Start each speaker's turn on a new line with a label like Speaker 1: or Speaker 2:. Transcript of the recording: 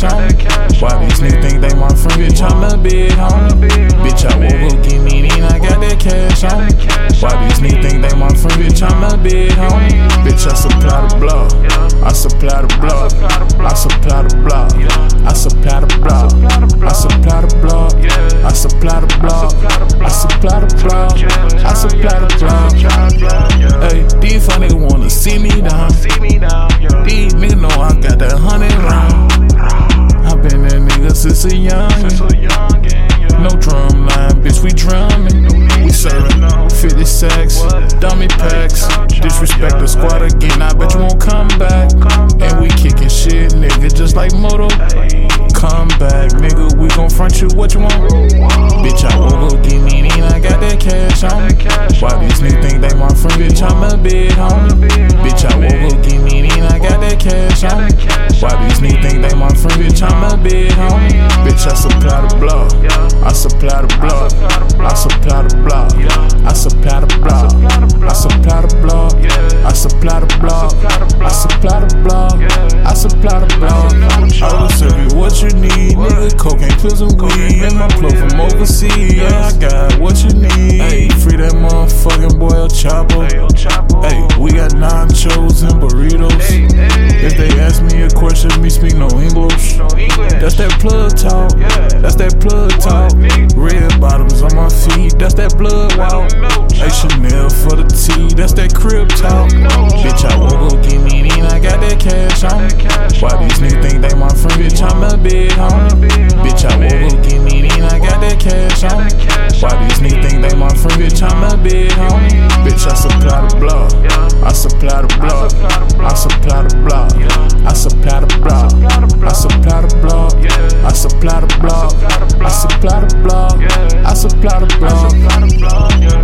Speaker 1: on me. Why these niggas think they my friend? Bitch, I'm a big homie. Bitch, I woke up getting it in, I got that cash on me. Why these niggas think they my friend? Bitch, I'm a big homie. Bitch, I supply the block. I supply the block. I supply the block. I supply the block. I supply the block. I supply the block. I supply the block. I supply the block. Hey, these funny niggas wanna see me down. These niggas know I got that 100 round. I been that nigga since a youngin'. No drum line, bitch, we drumming. We serving 50 sacks, dummy packs. Disrespect the squad again, I bet you won't come back. And we kicking shit, nigga, just like Moto. Come back, nigga, we gon' front you what you want. Bitch, I woke up getting it in, I got that cash on me. Why these niggas think they my friend? Bitch, I'm a big homie. Bitch, I woke up getting it in, I got that cash on me. Why these niggas think they my friend? Bitch, I'm a big homie. Bitch, I supply the block. I supply the block. I supply the block. I supply the block. I supply the block. I supply the block. I supply the block. I supply the block. I will serve you what you need, nigga. Cocaine, pills, and weed. And my flow from overseas. Yeah, I got what you need. Hey, free that motherfucking boy El Chapo. Hey, we got nachos and burritos. If they ask me a question, me speak no English. That's that plug talk. That's that plug talk. Red bottoms on my feet. That's that blood walk. Hey, Chanel for the tea. That's that crib talk. Bitch, I woke up getting it in. I got that cash on me. Why these niggas think they my friend? Bitch, I'm a big homie. Bitch, I woke up getting it in. I got that cash on me. Why these niggas think they my friend? Bitch, I'm a big homie. Bitch, I supply the block. I supply the block. I supply the block. I supply the block. I supply the block. I supply the block. I supply the block. I supply the block.